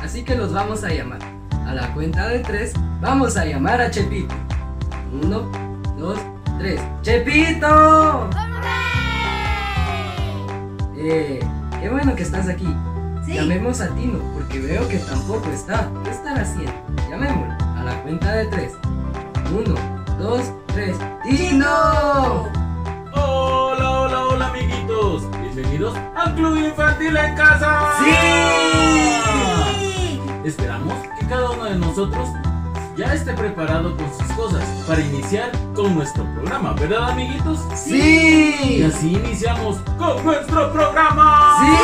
así que los vamos a llamar. A la cuenta de 3, vamos a llamar a Chepito. 1, 2, 3. ¡Chepito! Qué bueno que estás aquí. Sí. Llamemos a Tino, porque veo que tampoco está. ¿Qué estará haciendo? Llamémoslo. A la cuenta de 3. 1, 2, 3. ¡Tino! Hola, amiguitos. Bienvenidos al Club Infantil en Casa. ¡Sí! Esperamos que cada uno de nosotros ya esté preparado con sus cosas para iniciar con nuestro programa, ¿verdad, amiguitos? ¡Sí! Y así iniciamos con nuestro programa. ¡Sí!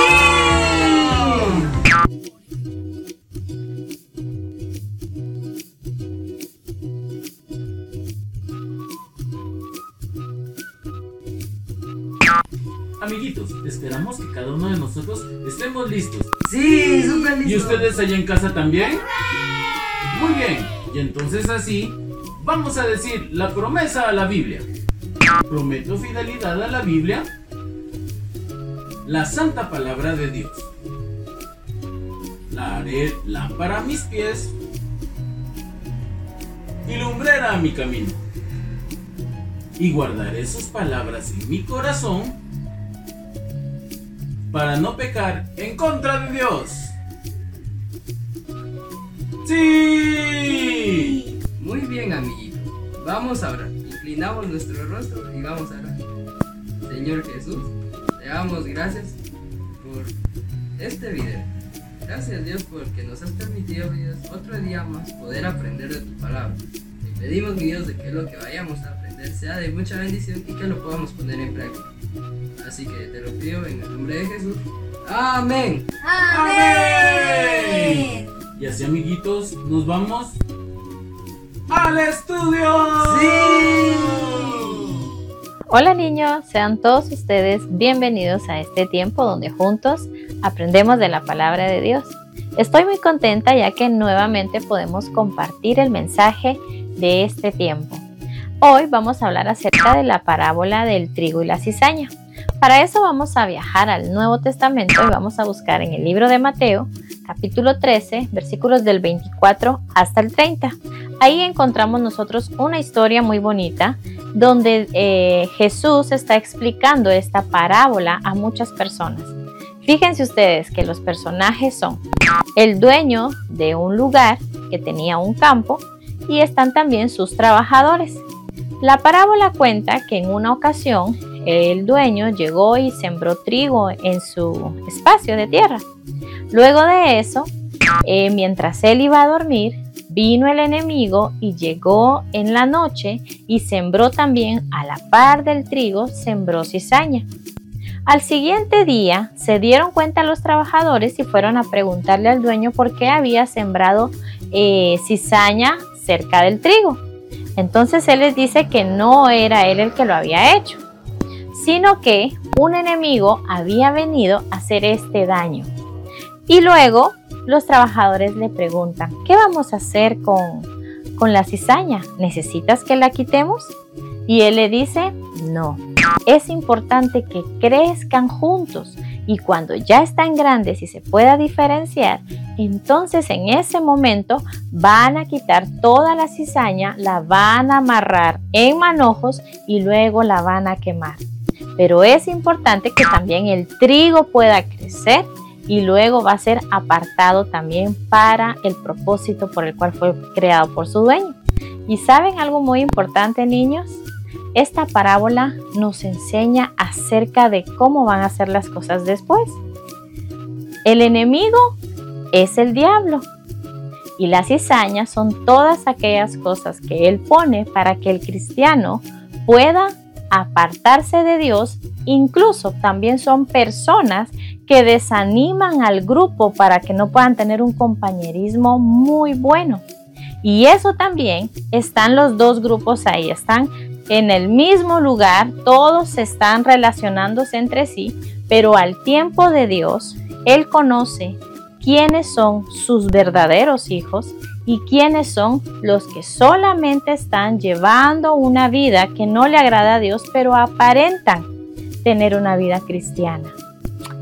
Amiguitos, esperamos que cada uno de nosotros estemos listos. ¡Sí! ¡Súper listo! ¿Y ustedes allá en casa también? Muy bien, y entonces así vamos a decir la promesa a la Biblia. Prometo fidelidad a la Biblia, la santa palabra de Dios. La haré lámpara a mis pies y lumbrera a mi camino. Y guardaré sus palabras en mi corazón para no pecar en contra de Dios. ¡Sí! Muy bien, amiguito. Vamos a orar. Inclinamos nuestro rostro y vamos a orar. Señor Jesús, te damos gracias por este video. Gracias, Dios, porque nos has permitido, Dios, otro día más poder aprender de tu palabra. Te pedimos, mi Dios, de que lo que vayamos a aprender sea de mucha bendición y que lo podamos poner en práctica. Así que te lo pido en el nombre de Jesús. ¡Amén! ¡Amén! Y así, amiguitos, nos vamos al estudio. ¡Sí! Hola niños, sean todos ustedes bienvenidos a este tiempo donde juntos aprendemos de la palabra de Dios. Estoy muy contenta ya que nuevamente podemos compartir el mensaje de este tiempo. Hoy vamos a hablar acerca de la parábola del trigo y la cizaña. Para eso vamos a viajar al Nuevo Testamento y vamos a buscar en el libro de Mateo, capítulo 13, versículos del 24 hasta el 30. Ahí encontramos nosotros una historia muy bonita donde Jesús está explicando esta parábola a muchas personas. Fíjense ustedes que los personajes son el dueño de un lugar que tenía un campo y están también sus trabajadores. La parábola cuenta que en una ocasión el dueño llegó y sembró trigo en su espacio de tierra. Luego de eso, mientras él iba a dormir, vino el enemigo y llegó en la noche y sembró también a la par del trigo, sembró cizaña. Al siguiente día se dieron cuenta los trabajadores y fueron a preguntarle al dueño por qué había sembrado cizaña cerca del trigo. Entonces él les dice que no era él el que lo había hecho, sino que un enemigo había venido a hacer este daño. Y luego los trabajadores le preguntan, ¿qué vamos a hacer con la cizaña? ¿Necesitas que la quitemos? Y él le dice, no, es importante que crezcan juntos y cuando ya están grandes y se pueda diferenciar, entonces en ese momento van a quitar toda la cizaña, la van a amarrar en manojos y luego la van a quemar. Pero es importante que también el trigo pueda crecer y luego va a ser apartado también para el propósito por el cual fue creado por su dueño. ¿Y saben algo muy importante, niños? Esta parábola nos enseña acerca de cómo van a ser las cosas después. El enemigo es el diablo y las cizañas son todas aquellas cosas que él pone para que el cristiano pueda apartarse de Dios. Incluso también son personas que desaniman al grupo para que no puedan tener un compañerismo muy bueno. Y eso también están los dos grupos ahí, están en el mismo lugar, todos están relacionándose entre sí, pero al tiempo de Dios, Él conoce quiénes son sus verdaderos hijos y quiénes son los que solamente están llevando una vida que no le agrada a Dios, pero aparentan tener una vida cristiana.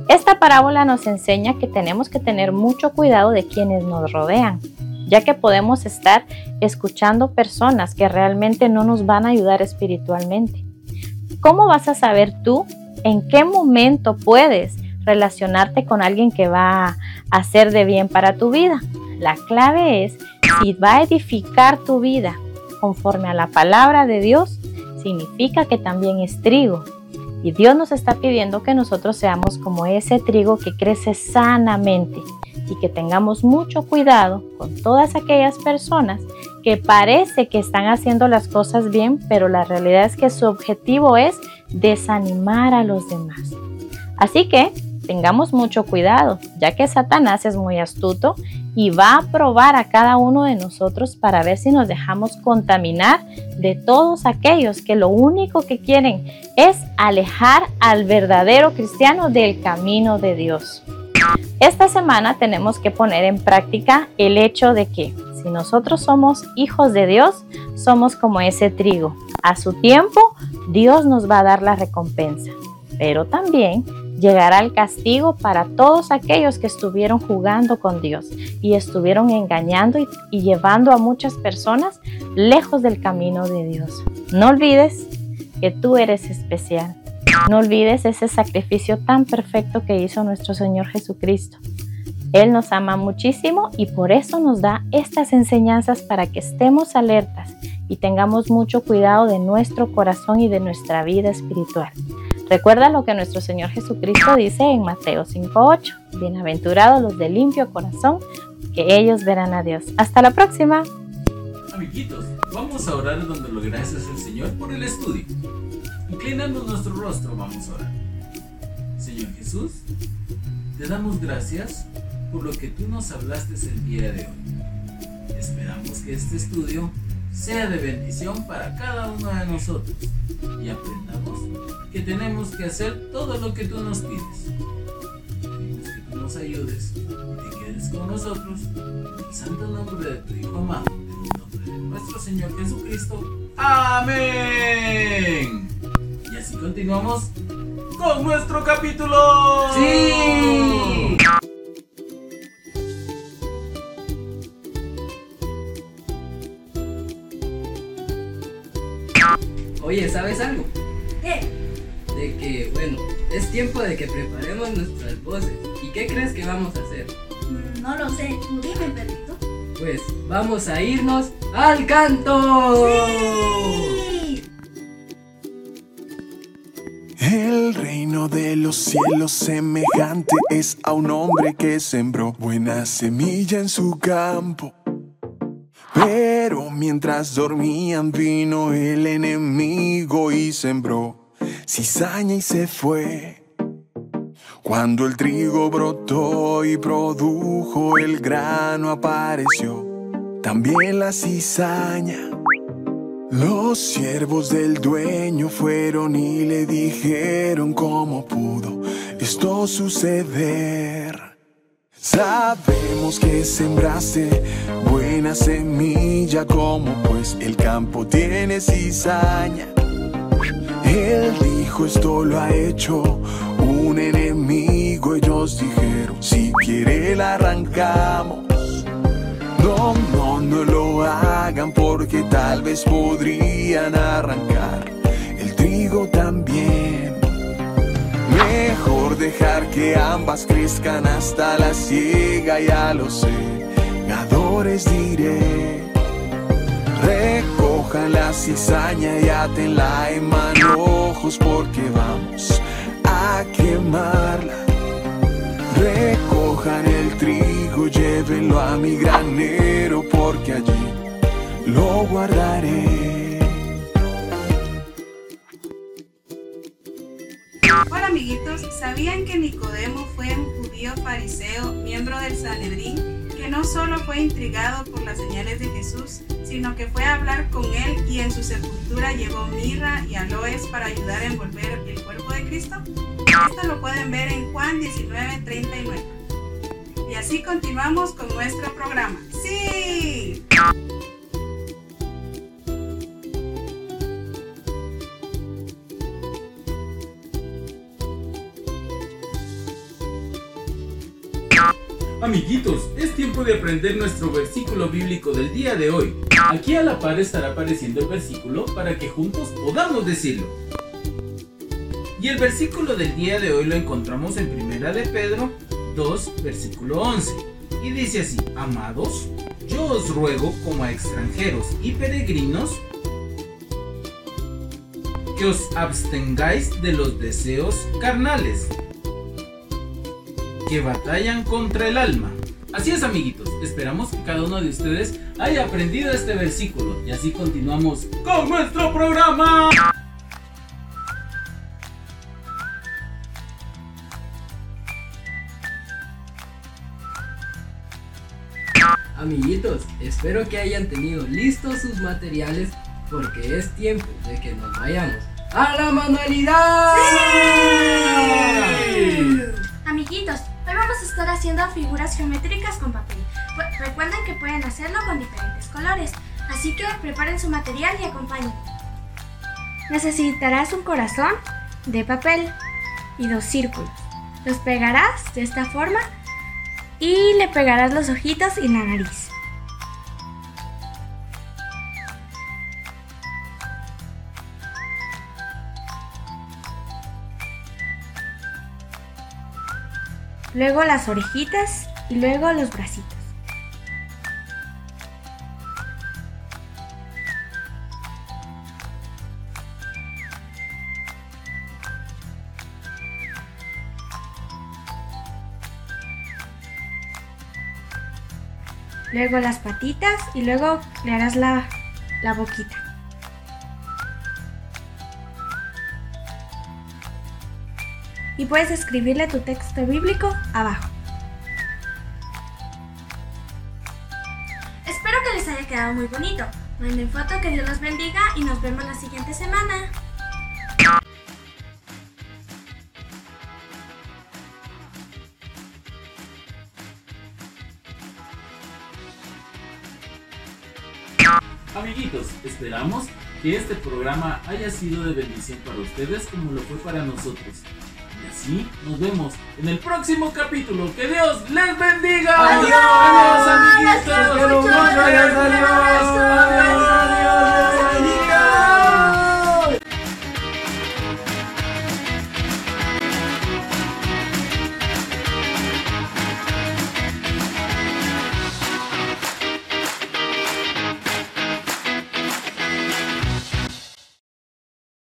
Esta parábola nos enseña que tenemos que tener mucho cuidado de quienes nos rodean, ya que podemos estar escuchando personas que realmente no nos van a ayudar espiritualmente. ¿Cómo vas a saber tú en qué momento puedes relacionarte con alguien que va a hacer de bien para tu vida? La clave es si va a edificar tu vida conforme a la palabra de Dios, significa que también es trigo. Y Dios nos está pidiendo que nosotros seamos como ese trigo que crece sanamente y que tengamos mucho cuidado con todas aquellas personas que parece que están haciendo las cosas bien, pero la realidad es que su objetivo es desanimar a los demás. Así que tengamos mucho cuidado, ya que Satanás es muy astuto y va a probar a cada uno de nosotros para ver si nos dejamos contaminar de todos aquellos que lo único que quieren es alejar al verdadero cristiano del camino de Dios. Esta semana tenemos que poner en práctica el hecho de que si nosotros somos hijos de Dios, somos como ese trigo. A su tiempo, Dios nos va a dar la recompensa, pero también llegará el castigo para todos aquellos que estuvieron jugando con Dios y estuvieron engañando y llevando a muchas personas lejos del camino de Dios. No olvides que tú eres especial. No olvides ese sacrificio tan perfecto que hizo nuestro Señor Jesucristo. Él nos ama muchísimo y por eso nos da estas enseñanzas para que estemos alertas y tengamos mucho cuidado de nuestro corazón y de nuestra vida espiritual. Recuerda lo que nuestro Señor Jesucristo dice en Mateo 5:8. Bienaventurados los de limpio corazón, que ellos verán a Dios. Hasta la próxima. Amiguitos, vamos a orar dando gracias al Señor por el estudio. Inclinando nuestro rostro, vamos a orar. Señor Jesús, te damos gracias por lo que tú nos hablaste el día de hoy. Esperamos que este estudio sea de bendición para cada uno de nosotros y aprendamos que tenemos que hacer todo lo que tú nos pides. Pedimos que tú nos ayudes y te quedes con nosotros en el santo nombre de tu Hijo amado, en el nombre de nuestro Señor Jesucristo. ¡Amén! Y así continuamos con nuestro capítulo. ¡Sí! Oye, ¿sabes algo? ¿Qué? De que, bueno, es tiempo de que preparemos nuestras voces. ¿Y qué crees que vamos a hacer? No lo sé. Tú dime, perrito. Pues vamos a irnos al canto. ¡Sí! El reino de los cielos semejante es a un hombre que sembró buena semilla en su campo. Pero mientras dormían vino el enemigo y sembró cizaña y se fue. Cuando el trigo brotó y produjo el grano apareció también la cizaña. Los siervos del dueño fueron y le dijeron cómo pudo esto suceder. Sabemos que sembraste buena semilla, como pues el campo tiene cizaña. Él dijo, esto lo ha hecho un enemigo. Ellos dijeron, si quiere la arrancamos. No lo hagan, porque tal vez podrían arrancar el trigo también. Mejor dejar que ambas crezcan hasta la siega, y a los segadores diré, recojan la cizaña y átenla en manojos, porque vamos a quemarla. Recojan el trigo, llévenlo a mi granero, porque allí lo guardaré. Hola amiguitos, ¿sabían que Nicodemo fue un judío fariseo, miembro del Sanedrín, que no solo fue intrigado por las señales de Jesús, sino que fue a hablar con él y en su sepultura llevó mirra y aloes para ayudar a envolver el cuerpo de Cristo? Esto lo pueden ver en Juan 19:39. Y así continuamos con nuestro programa. ¡Sí! Amiguitos, es tiempo de aprender nuestro versículo bíblico del día de hoy. Aquí a la par estará apareciendo el versículo para que juntos podamos decirlo. Y el versículo del día de hoy lo encontramos en 1 de Pedro 2, versículo 11. Y dice así: amados, yo os ruego como a extranjeros y peregrinos que os abstengáis de los deseos carnales que batallan contra el alma. Así es, amiguitos, esperamos que cada uno de ustedes haya aprendido este versículo y así continuamos con nuestro programa. Amiguitos, espero que hayan tenido listos sus materiales porque es tiempo de que nos vayamos a la manualidad. ¡Sí! Amiguitos, hoy vamos a estar haciendo figuras geométricas con papel. Recuerden que pueden hacerlo con diferentes colores, así que preparen su material y acompáñenme. Necesitarás un corazón de papel y 2 círculos. Los pegarás de esta forma y le pegarás los ojitos y la nariz. Luego las orejitas y luego los bracitos. Luego las patitas y luego le harás la boquita. Y puedes escribirle tu texto bíblico abajo. Espero que les haya quedado muy bonito. Manden foto, que Dios los bendiga y nos vemos la siguiente semana. Amiguitos, esperamos que este programa haya sido de bendición para ustedes como lo fue para nosotros. Y así nos vemos en el próximo capítulo. ¡Que Dios les bendiga! ¡Adiós! ¡Adiós, amiguitos! ¡Los quiero mucho! ¡Adiós! ¡Adiós!